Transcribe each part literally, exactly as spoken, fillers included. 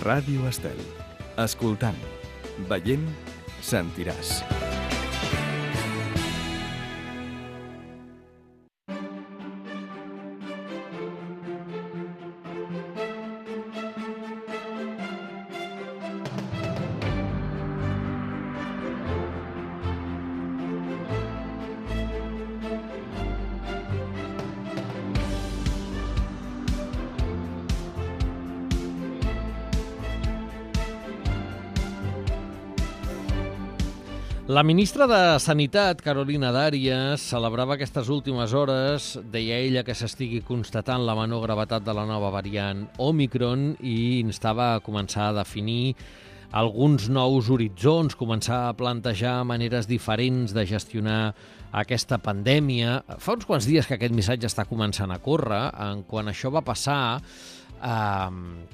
Ràdio Estel. Escoltant, veient, sentiràs. La ministra de Sanitat, Carolina Darias, celebrava aquestes últimes hores, deia ella, que s'estigui constatant la menor gravetat de la nova variant Òmicron i instava a començar a definir alguns nous horitzons, començar a plantejar maneres diferents de gestionar aquesta pandèmia. Fa uns quants dies que aquest missatge està començant a córrer. Quan això va passar, eh,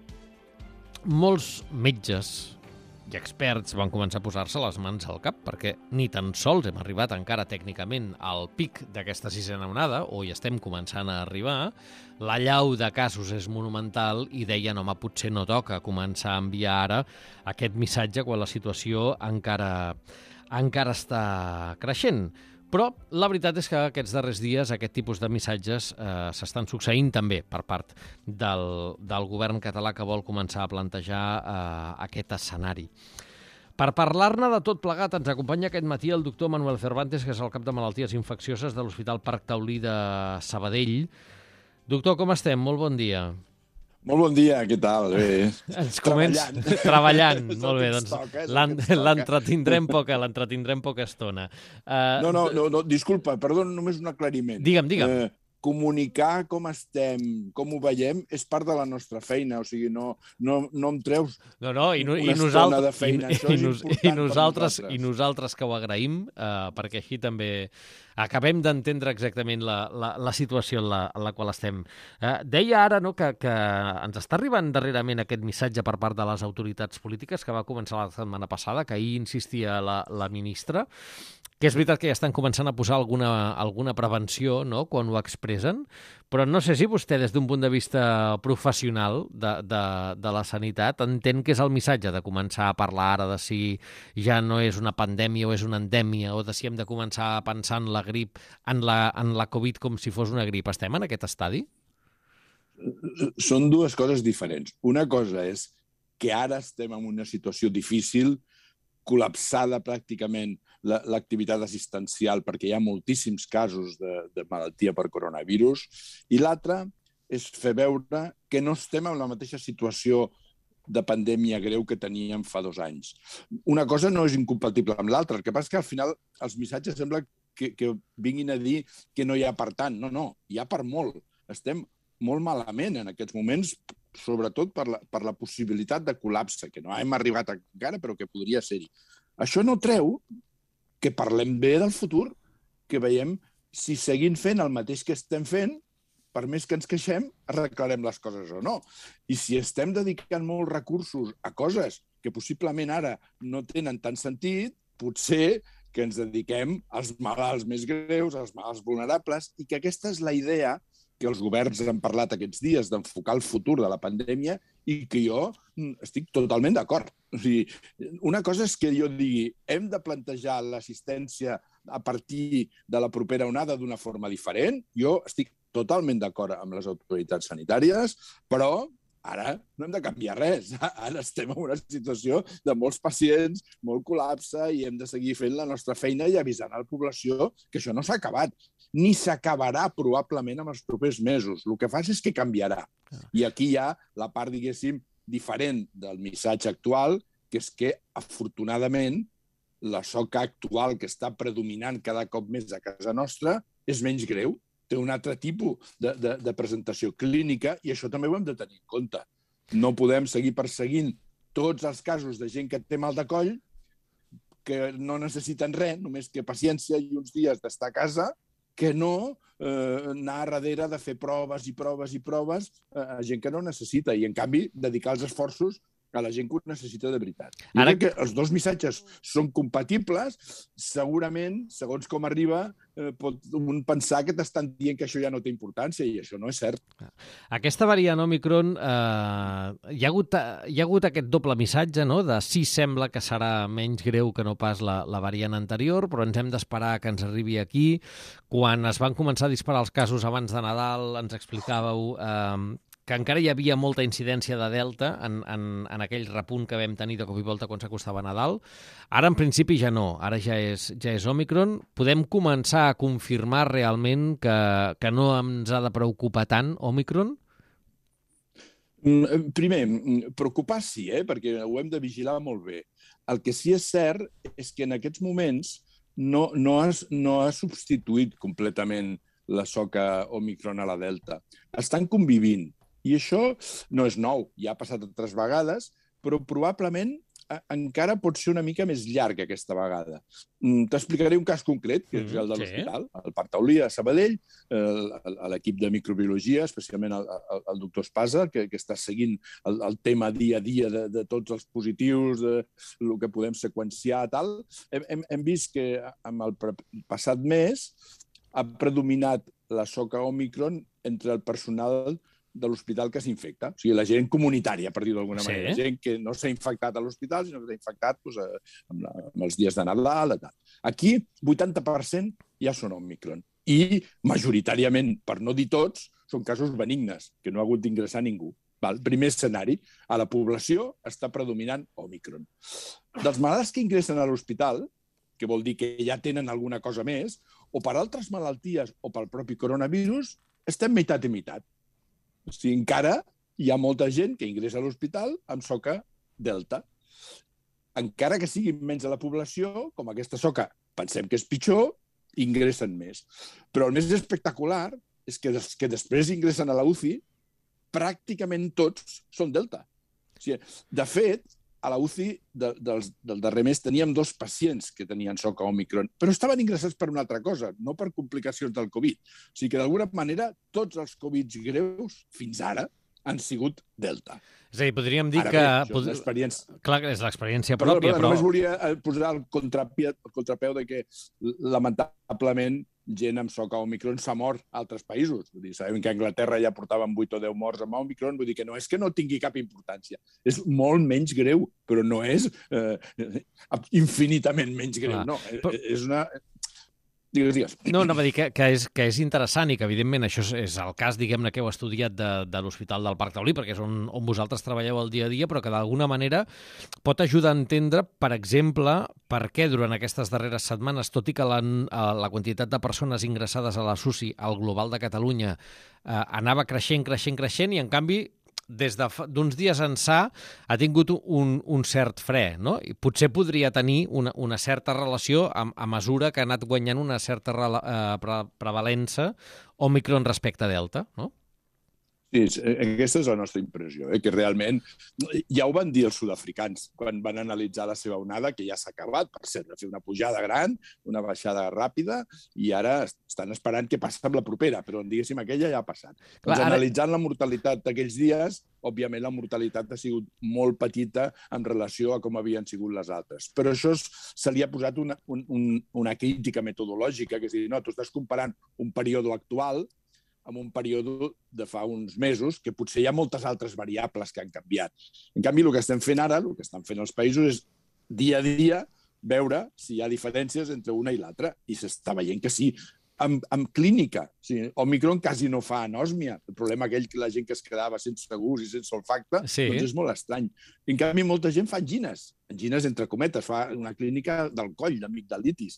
molts metges i experts van començar a posar-se les mans al cap perquè ni tan sols hem arribat encara tècnicament al pic d'aquesta sisena onada, o hi estem començant a arribar. La llau de casos és monumental i deien, home, potser no toca començar a enviar ara aquest missatge quan la situació encara, encara està creixent. Però la veritat és que aquests darrers dies aquest tipus de missatges eh, s'estan succeint també per part del, del govern català, que vol començar a plantejar eh, aquest escenari. Per parlar-ne de tot plegat ens acompanya aquest matí el doctor Manuel Cervantes, que és el cap de malalties infeccioses de l'Hospital Parc Taulí de Sabadell. Doctor, com estem? Molt bon dia. Molt bon dia, què tal? Bé. Ens comença treballant. treballant. Molt bé, doncs l'entretindrem poca, l'entretindrem poca estona. Uh, no, no, no, no, disculpa, perdona, només un aclariment. Digue'm, digue'm. Uh, comunicar com estem, com ho veiem, és part de la nostra feina, o sigui, no, no, no em treus no, no, i no, una i estona de feina. I, Això i, és nos, important i nosaltres, per nosaltres. I nosaltres que ho agraïm, uh, perquè així també acabem d'entendre exactament la, la, la situació en la, en la qual estem. Uh, deia ara no, que, que ens està arribant darrerament aquest missatge per part de les autoritats polítiques, que va començar la setmana passada, que ahir insistia la, la ministra, que és veritat que ja estan començant a posar alguna, alguna prevenció, no?, quan ho expressen, però no sé si vostè, des d'un punt de vista professional de, de, de la sanitat, entén que és el missatge de començar a parlar ara de si ja no és una pandèmia o és una endèmia, o de si hem de començar a pensar en la grip, en la, en la Covid com si fos una grip. Estem en aquest estadi? Són dues coses diferents. Una cosa és que ara estem en una situació difícil, col·lapsada pràcticament l'activitat assistencial perquè hi ha moltíssims casos de, de malaltia per coronavirus, i l'altra és fer veure que no estem en la mateixa situació de pandèmia greu que teníem fa dos anys. Una cosa no és incompatible amb l'altra, el que passa és que al final els missatges sembla que, que vinguin a dir que no hi ha per tant. No, no, hi ha per molt. Estem molt malament en aquests moments, sobretot per la, per la possibilitat de col·lapse, que no hem arribat encara, però que podria ser-hi. Això no treu que parlem bé del futur, que veiem si seguint fent el mateix que estem fent, per més que ens queixem, arreglarem les coses o no. I si estem dedicant molts recursos a coses que possiblement ara no tenen tant sentit, potser que ens dediquem als malalts més greus, als malalts vulnerables, i que aquesta és la idea que els governs han parlat aquests dies d'enfocar el futur de la pandèmia i que jo estic totalment d'acord. O sigui, una cosa és que jo digui hem de plantejar l'assistència a partir de la propera onada d'una forma diferent. Jo estic totalment d'acord amb les autoritats sanitàries, però ara no hem de canviar res. Ara estem en una situació de molts pacients, molt col·lapse, i hem de seguir fent la nostra feina i avisant a la població que això no s'ha acabat. Ni s'acabarà probablement en els propers mesos. El que fa és que canviarà. I aquí hi ha la part, diguéssim, diferent del missatge actual, que és que, afortunadament, la soca actual que està predominant cada cop més a casa nostra és menys greu, té un altre tipus de, de, de presentació clínica, i això també ho hem de tenir en compte. No podem seguir perseguint tots els casos de gent que té mal de coll, que no necessiten res, només que paciència i uns dies d'estar a casa, que no eh, anar darrere de fer proves i proves i proves a gent que no necessita. I, en canvi, dedicar els esforços a la gent que ho necessita de veritat. Jo Ara... crec que els dos missatges són compatibles, segurament, segons com arriba, eh, pot un pensar que t'estan dient que això ja no té importància, i això no és cert. Aquesta variant Omicron, eh, hi, ha hagut, hi ha hagut aquest doble missatge, no?, de sí sembla que serà menys greu que no pas la, la variant anterior, però ens hem d'esperar que ens arribi aquí. Quan es van començar a disparar els casos abans de Nadal, ens explicàveu eh, que encara hi havia molta incidència de Delta en, en, en aquell repunt que vam tenir de cop i volta quan s'acostava Nadal. Ara, en principi, ja no. Ara ja és, ja és Omicron. Podem començar a confirmar realment que, que no ens ha de preocupar tant Omicron? Primer, preocupar sí, eh? Perquè ho hem de vigilar molt bé. El que sí és cert és que en aquests moments no, no, has, no ha substituït completament la soca Omicron a la Delta. Estan convivint. I això no és nou, ja ha passat altres vegades, però probablement encara pot ser una mica més llarg aquesta vegada. T'explicaré un cas concret, que és el de l'hospital, el Parc Taulí a Sabadell, l'equip de microbiologia, especialment el, el, el doctor Espasa, que, que està seguint el, el tema dia a dia de, de tots els positius, de el que podem seqüenciar, tal. Hem, hem, hem vist que amb el passat mes ha predominat la soca Omicron entre el personal de l'hospital que s'infecta. O sigui, la gent comunitària, per dir-ho d'alguna manera. Sí. Gent que no s'ha infectat a l'hospital, sinó que s'ha infectat doncs, amb, la, amb els dies de Nadal. Tal. Aquí, vuitanta per cent ja són Omicron. I, majoritàriament, per no dir tots, són casos benignes, que no ha hagut d'ingressar ningú. Val? Primer escenari, a la població està predominant Omicron. Dels malalts que ingressen a l'hospital, que vol dir que ja tenen alguna cosa més, o per altres malalties o pel propi coronavirus, estem meitat i meitat. O sigui, encara hi ha molta gent que ingressa a l'hospital amb soca Delta. Encara que siguin menys a la població, com aquesta soca pensem que és pitjor, ingressen més. Però el més espectacular és que, des, que després ingressen a la U C I, pràcticament tots són Delta. O sigui, de fet, a la U C I de, dels, del darrer mes teníem dos pacients que tenien soca Omicron, però estaven ingressats per una altra cosa, no per complicacions del Covid. O sigui que, d'alguna manera, tots els Covids greus, fins ara, han sigut Delta. És a dir, podríem dir Ara que... bé, pod... l'experiència... Clar, és l'experiència Perdó, pròpia, perdó, però... Només volia posar el contrapeu, el contrapeu de que, lamentablement, gent amb soca Omicron s'ha mort a altres països. Vull dir, sabem que a Anglaterra ja portaven vuit o deu morts amb Omicron, vull dir que no és que no tingui cap importància. És molt menys greu, però no és eh, infinitament menys greu. Clar. No, però... és una... Digues, digues. No, anava a dir que, que, és, que és interessant i que, evidentment, això és, és el cas, diguem-ne, que heu estudiat de, de l'Hospital del Parc Taulí, perquè és on, on vosaltres treballeu el dia a dia, però que d'alguna manera pot ajudar a entendre, per exemple, per què durant aquestes darreres setmanes, tot i que la, la quantitat de persones ingressades a la S U S I al global de Catalunya eh, anava creixent, creixent, creixent, i en canvi des d'uns dies ençà ha tingut un, un cert fre, no? I potser podria tenir una, una certa relació a, a mesura que ha anat guanyant una certa eh, pre prevalença Omicron respecte a Delta, no? Sí, aquesta és la nostra impressió, eh? Que realment ja ho van dir els sud-africans quan van analitzar la seva onada, que ja s'ha acabat, per cert, va fer una pujada gran, una baixada ràpida, i ara estan esperant què passa amb la propera, però diguéssim, aquella ja ha passat. Clar, doncs, ara... Analitzant la mortalitat d'aquells dies, òbviament la mortalitat ha sigut molt petita en relació a com havien sigut les altres. Però això se li ha posat una, un, una crítica metodològica, que és dir, no, tu estàs comparant un període actual amb un període de fa uns mesos, que potser hi ha moltes altres variables que han canviat. En canvi, el que estem fent ara, el que estan fent els països, és dia a dia veure si hi ha diferències entre una i l'altra, i s'està veient que sí. Amb, amb clínica, o sigui, Omicron quasi no fa anòsmia. El problema aquell que la gent que es quedava sense gust i sense olfacte, sí. Doncs és molt estrany. En canvi, molta gent fa angines, angines entre cometes, fa una clínica del coll, d'amigdalitis.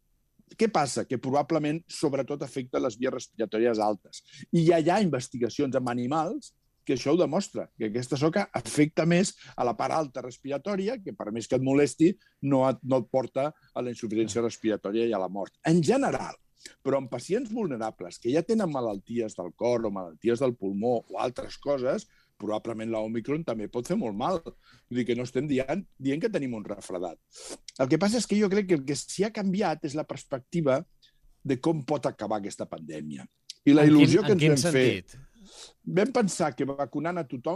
Què passa? Que probablement, sobretot, afecta les vies respiratòries altes. I ja hi ha investigacions amb animals que això ho demostra, que aquesta soca afecta més a la part alta respiratòria, que per més que et molesti, no et, no et porta a la insuficiència respiratòria i a la mort. En general, però en pacients vulnerables que ja tenen malalties del cor o malalties del pulmó o altres coses, probablement l'Omicron també pot fer molt mal. Vull dir que no estem dient, dient que tenim un refredat. El que passa és que jo crec que el que s'hi ha canviat és la perspectiva de com pot acabar aquesta pandèmia. I la il·lusió que ens vam fer... Vam pensar que vacunant a tothom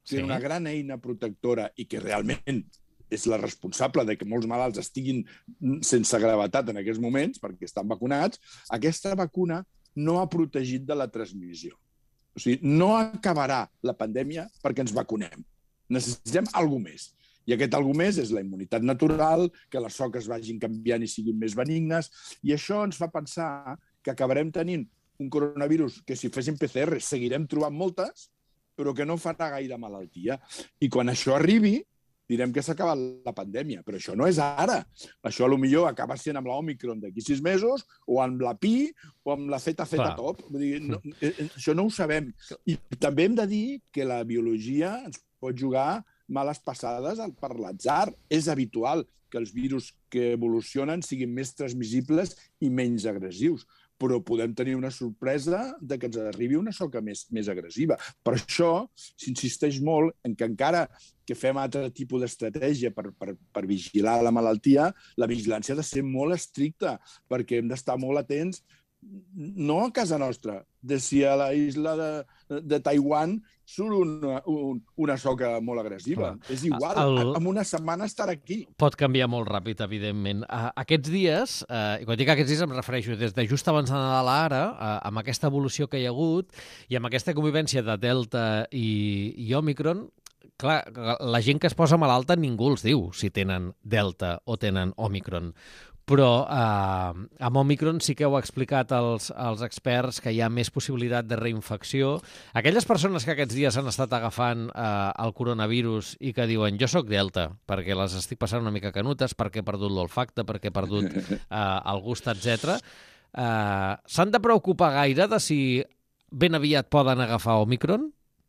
té Sí. una gran eina protectora i que realment és la responsable de que molts malalts estiguin sense gravetat en aquests moments, perquè estan vacunats, aquesta vacuna no ha protegit de la transmissió. O sigui, no acabarà la pandèmia perquè ens vacunem. Necessitem alguna més. I aquest alguna més és la immunitat natural, que les soques vagin canviant i siguin més benignes, i això ens fa pensar que acabarem tenint un coronavirus que, si féssim P C R, seguirem trobant moltes, però que no farà gaire malaltia. I quan això arribi, direm que s'ha acabat la pandèmia, però això no és ara. Això potser acaba sent amb l'Òmicron d'aquí sis mesos, o amb la Pi, o amb la Z Z top. Vull dir, no, això no ho sabem. I també hem de dir que la biologia ens pot jugar males passades per l'atzar. És habitual que els virus que evolucionen siguin més transmissibles i menys agressius, però podem tenir una sorpresa de que ens arribi una soca més, més agressiva. Per això s'insisteix molt en que encara que fem altre tipus d'estratègia per, per, per vigilar la malaltia, la vigilància ha de ser molt estricta, perquè hem d'estar molt atents, no a casa nostra, de si a la isla de, de Taiwan surt una, un, una soca molt agressiva. Clar. És igual, el... en una setmana estarà aquí. Pot canviar molt ràpid, evidentment. Uh, aquests dies, uh, i quan dic aquests dies em refereixo des de just abans de Nadal a ara, uh, amb aquesta evolució que hi ha hagut i amb aquesta convivència de Delta i, i Òmicron, clar, la gent que es posa malalta ningú els diu si tenen Delta o tenen Òmicron. Però eh, amb Òmicron sí que heu explicat als, als experts que hi ha més possibilitat de reinfecció. Aquelles persones que aquests dies han estat agafant eh, el coronavirus i que diuen jo sóc Delta, perquè les estic passant una mica canutes, perquè he perdut l'olfacte, perquè he perdut eh, el gust, etcètera. Eh, s'han de preocupar gaire de si ben aviat poden agafar Òmicron?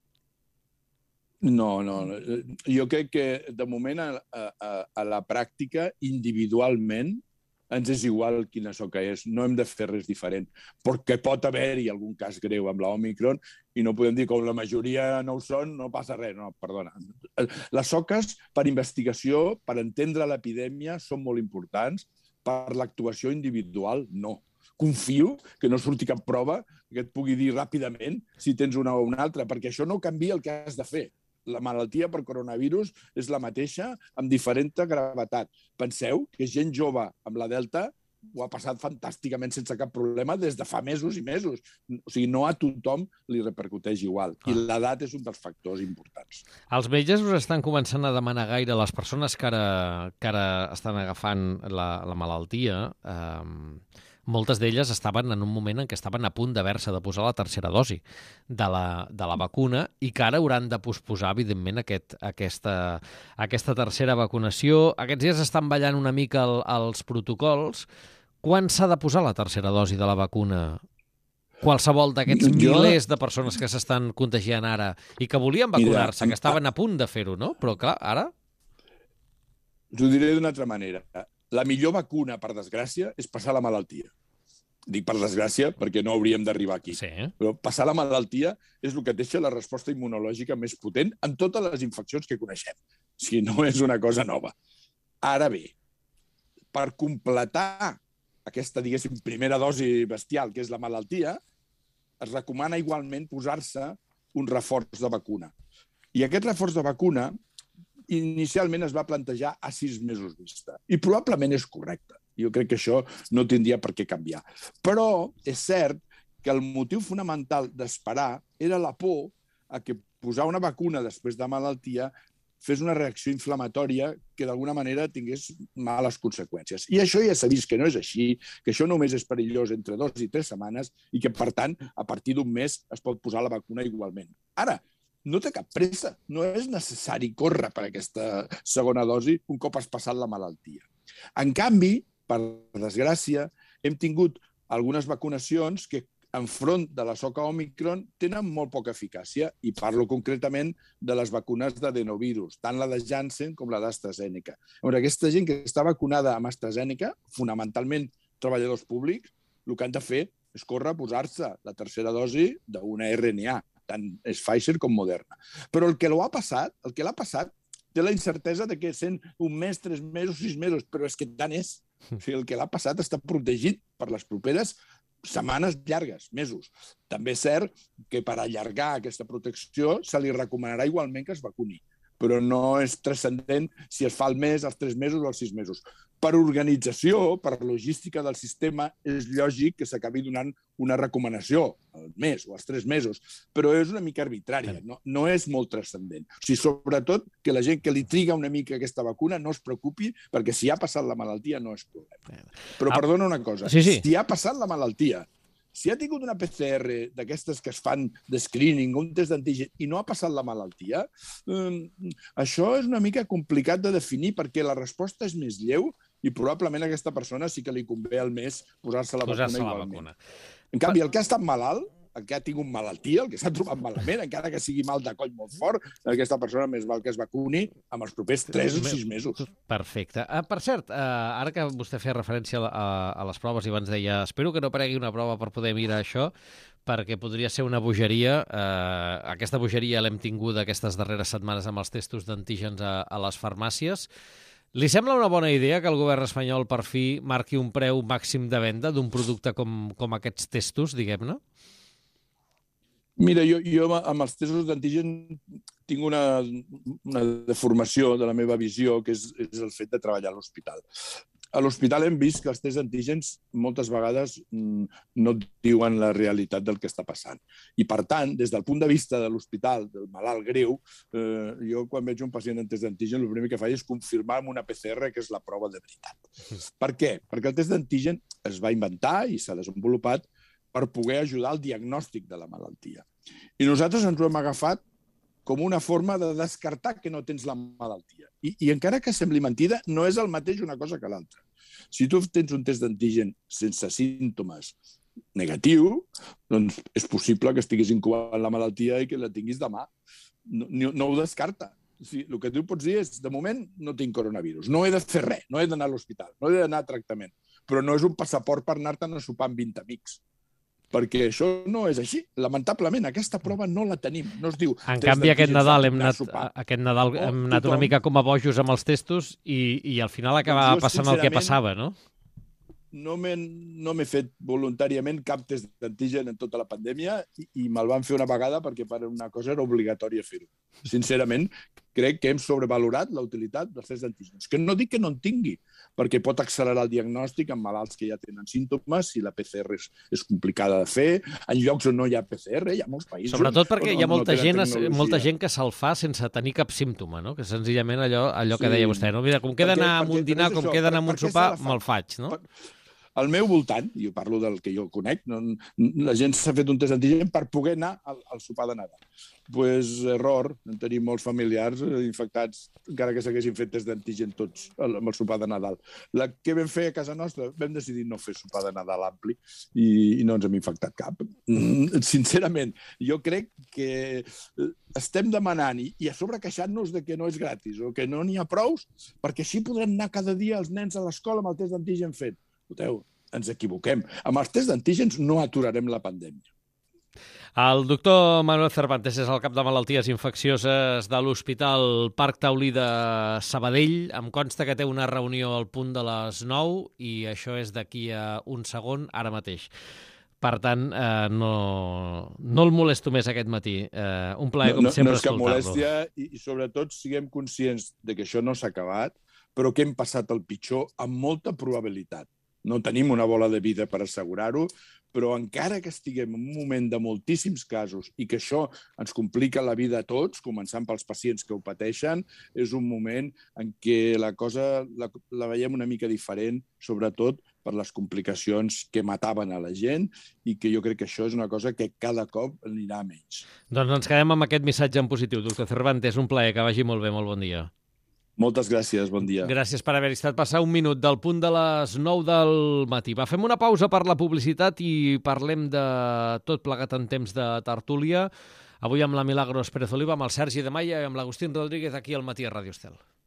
No, no. Jo crec que, de moment, a, a, a la pràctica, individualment, ens és igual quina soca és. No hem de fer res diferent. Perquè pot haver-hi algun cas greu amb l'Òmicron i no podem dir que com la majoria no ho són, no passa res. No, perdona. Les soques, per investigació, per entendre l'epidèmia, són molt importants. Per l'actuació individual, no. Confio que no surti cap prova que et pugui dir ràpidament si tens una o una altra, perquè això no canvia el que has de fer. La malaltia per coronavirus és la mateixa amb diferent gravetat. Penseu que gent jove amb la Delta ho ha passat fantàsticament sense cap problema des de fa mesos i mesos. O sigui, no a tothom li repercuteix igual. I l'edat és un dels factors importants. Els metges us estan començant a demanar gaire, les persones que ara, que ara estan agafant la, la malaltia, eh, moltes d'elles estaven en un moment en què estaven a punt d'haver-se de posar la tercera dosi de la, de la vacuna i que ara hauran de posposar, evidentment, aquest, aquesta, aquesta tercera vacunació. Aquests dies estan ballant una mica el, els protocols. Quan s'ha de posar la tercera dosi de la vacuna? Qualsevol d'aquests jo... milers de persones que s'estan contagiant ara i que volien vacunar-se, que estaven a punt de fer-ho, no? Però, clar, ara... Us ho diré d'una altra manera. La millor vacuna, per desgràcia, és passar la malaltia. Dic per desgràcia perquè no hauríem d'arribar aquí. Sí. Però passar la malaltia és el que deixa la resposta immunològica més potent en totes les infeccions que coneixem. O sigui, no és una cosa nova. Ara bé, per completar aquesta, diguéssim, primera dosi bestial, que és la malaltia, es recomana igualment posar-se un reforç de vacuna. I aquest reforç de vacuna inicialment es va plantejar a sis mesos vista. I probablement és correcte. Jo crec que això no tindria per què canviar. Però és cert que el motiu fonamental d'esperar era la por a que posar una vacuna després de malaltia fes una reacció inflamatòria que d'alguna manera tingués males conseqüències. I això ja s'ha vist que no és així, que això només és perillós entre dos i tres setmanes i que, per tant, a partir d'un mes es pot posar la vacuna igualment. Ara, no té cap pressa, no és necessari córrer per aquesta segona dosi un cop has passat la malaltia. En canvi, per desgràcia, hem tingut algunes vacunacions que enfront de la soca Òmicron tenen molt poca eficàcia i parlo concretament de les vacunes d'adenovirus, tant la de Janssen com la d'AstraZeneca. Aquesta gent que està vacunada amb AstraZeneca, fonamentalment treballadors públics, el que han de fer és córrer a posar-se la tercera dosi d'una R N A, tant és Pfizer com Moderna. Però el que l'ha passat, el que l'ha passat, té la incertesa de que sent un mes, tres mesos, sis mesos, però és que tant és. O sigui, el que l'ha passat està protegit per les properes setmanes llargues, mesos. També és cert que per allargar aquesta protecció se li recomanarà igualment que es vacuni, però no és transcendent si es fa al mes, als tres mesos o als sis mesos. Per organització, per logística del sistema, és lògic que s'acabi donant una recomanació al mes o als tres mesos, però és una mica arbitrària, no, no és molt transcendent. O sigui, sobretot que la gent que li triga una mica aquesta vacuna no es preocupi, perquè si ha passat la malaltia no és problema. Però perdona una cosa, sí, sí. si ha passat la malaltia, si ha tingut una P C R d'aquestes que es fan de screening, un test d'antigen, i no ha passat la malaltia, eh, això és una mica complicat de definir perquè la resposta és més lleu i probablement a aquesta persona sí que li convé al mes posar-se la Posar-se vacuna la igualment. vacuna. En canvi, el que ha estat malalt, el que ha tingut malaltia, el que s'ha trobat malament, encara que sigui mal de coll molt fort, aquesta persona més val que es vacuni amb els propers tres o sis mesos. Perfecte. Uh, per cert, uh, ara que vostè feia referència a, a, a les proves i abans deia espero que no pregui una prova per poder mirar això, perquè podria ser una bogeria. Uh, aquesta bogeria l'hem tingut aquestes darreres setmanes amb els testos d'antígens a, a les farmàcies. Li sembla una bona idea que el govern espanyol per fi marqui un preu màxim de venda d'un producte com, com aquests testos, diguem-ne? Mira, jo, jo amb els testos d'antigen tinc una, una deformació de la meva visió, que és, és el fet de treballar a l'hospital. A l'hospital hem vist que els tests d'antígens moltes vegades no diuen la realitat del que està passant. I, per tant, des del punt de vista de l'hospital, del malalt greu, eh, jo quan veig un pacient en test d'antigen, el primer que faig és confirmar amb una P C R que és la prova de veritat. Per què? Perquè el test d'antigen es va inventar i s'ha desenvolupat per poder ajudar al diagnòstic de la malaltia. I nosaltres ens ho hem agafat com una forma de descartar que no tens la malaltia. I, i encara que sembli mentida, no és el mateix una cosa que l'altra. Si tu tens un test d'antigen sense símptomes negatiu, doncs és possible que estiguis incubant la malaltia i que la tinguis demà. No, no, no ho descarta. O sigui, el que tu pots dir és, de moment no tinc coronavirus, no he de fer res, no he d'anar a l'hospital, no he d'anar a tractament, però no és un passaport per anar-te'n a sopar amb vint amics. Perquè això no és així. Lamentablement, aquesta prova no la tenim. No es diu... En canvi, aquest Nadal hem anat, aquest Nadal hem anat una mica com a bojos amb els testos i, i al final acabava passant el que passava, no? No m'he no m'he fet voluntàriament cap test d'antigen en tota la pandèmia i, i me'l van fer una vegada perquè per una cosa era obligatòria fer-ho. Sincerament, crec que hem sobrevalorat la utilitat dels tests d'antígens. Que no dic que no en tingui, perquè pot accelerar el diagnòstic en malalts que ja tenen símptomes, si la P C R és, és complicada de fer, en llocs on no hi ha P C R, hi ha molts països... Sobretot perquè hi ha molta, no gent, molta gent que se'l fa sense tenir cap símptoma, no? Que senzillament allò, allò que sí. deia vostè, no? Mira, com que he d'anar amb un dinar, com que he d'anar amb un sopar, me'l faig, no? Per... Al meu voltant, i jo parlo del que jo conec, no, la gent s'ha fet un test d'antigen per poder anar al, al sopar de Nadal. Doncs pues, error, en tenim molts familiars infectats, encara que s'haguessin fet test d'antigen tots amb el sopar de Nadal. La que vam fer a casa nostra, vam decidir no fer sopar de Nadal ampli i, i no ens hem infectat cap. Sincerament, jo crec que estem demanant i, i a sobre queixant-nos de que no és gratis o que no n'hi ha prous, perquè així podran anar cada dia els nens a l'escola amb el test d'antigen fet. Escolteu, ens equivoquem. Amb els tests d'antígens no aturarem la pandèmia. El doctor Manuel Cervantes és el cap de malalties infeccioses de l'Hospital Parc Taulí de Sabadell. Em consta que té una reunió al punt de les nou i això és d'aquí a un segon, ara mateix. Per tant, eh, no, no el molesto més aquest matí. Eh, un plaer, com no, sempre, escoltar-lo. No és cap molèstia i, i sobretot siguem conscients de que això no s'ha acabat, però que hem passat el pitjor amb molta probabilitat. No tenim una bola de vida per assegurar-ho, però encara que estiguem en un moment de moltíssims casos i que això ens complica la vida a tots, començant pels pacients que ho pateixen, és un moment en què la cosa la, la veiem una mica diferent, sobretot per les complicacions que mataven a la gent i que jo crec que això és una cosa que cada cop anirà menys. Doncs ens quedem amb aquest missatge en positiu. Doctor Cervantes, un plaer, que vagi molt bé, molt bon dia. Moltes gràcies, bon dia. Gràcies per haver estat. Passar un minut del punt de les nou del matí. Va, fem una pausa per la publicitat i parlem de tot plegat en temps de tertúlia. Avui amb la Milagros Pérez Oliva, amb el Sergi de Maia i amb l'Agustín Rodríguez aquí al Matí a Ràdio Estel.